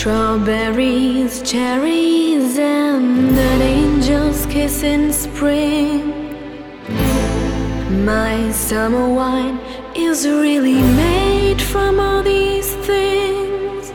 Strawberries, cherries, and an angel's kiss in spring. My summer wine is really made from all these things.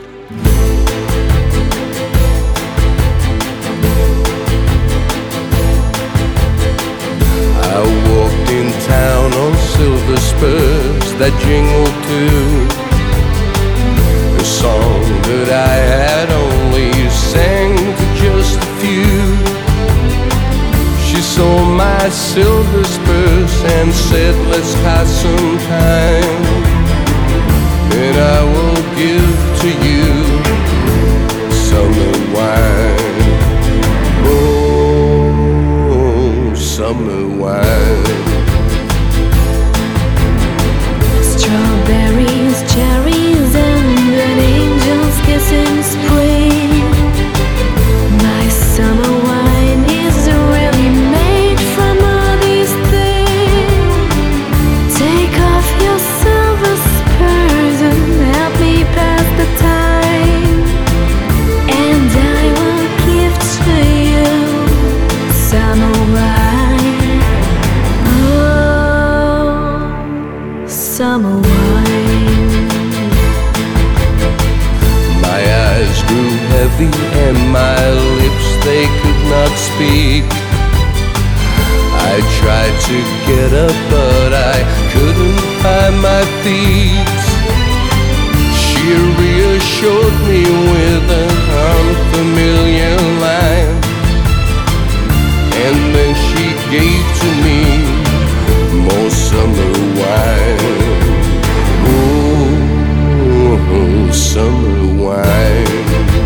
I walked in town on silver spurs that jingled too, a song that I had only sang to just a few. She saw my silver spurs and said, let's pass some time, and I will give to you summer wine. Oh, summer wine. Strawberries, cherries, and an angel's kiss in spring. My summer wine is really made from all these things. Take off your silver spurs and help me pass the time, and I will give to you summer wine. Oh, summer wine. My eyes grew heavy and my lips, they could not speak. I tried to get up but I couldn't find my feet. She reassured me with an unfamiliar line, and then she gave to me more summer wine. Oh, summer wine.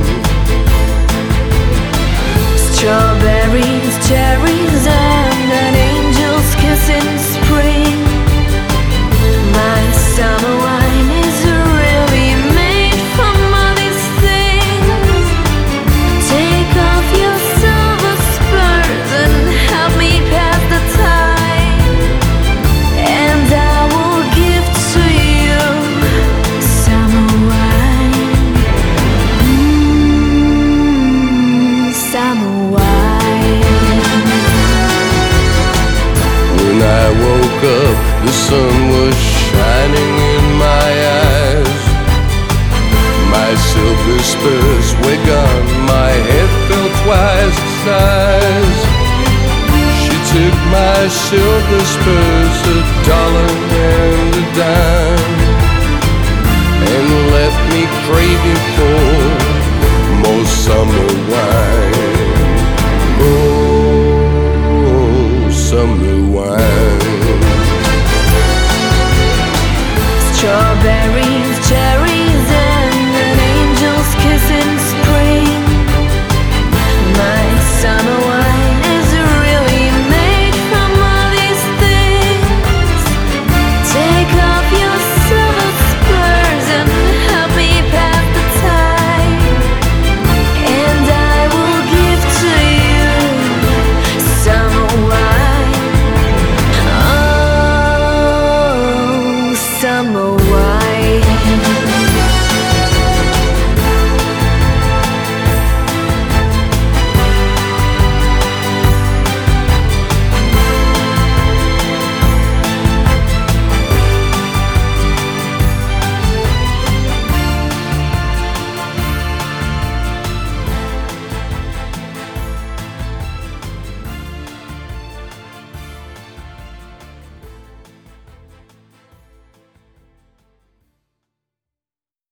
Strawberries, cherries, and an angel's kiss in spring. My summer wine is really made from all these things. Take off your silver spurs and help me pass the time, and I will give to you summer wine. Summer wine. When I woke up, the sun was shining in my eyes. My silver spurs were gone, my head felt twice the size. She took my silver spurs, $1 and a dime, and left me craving for more summer wine. Oh, summer wine. Strawberries,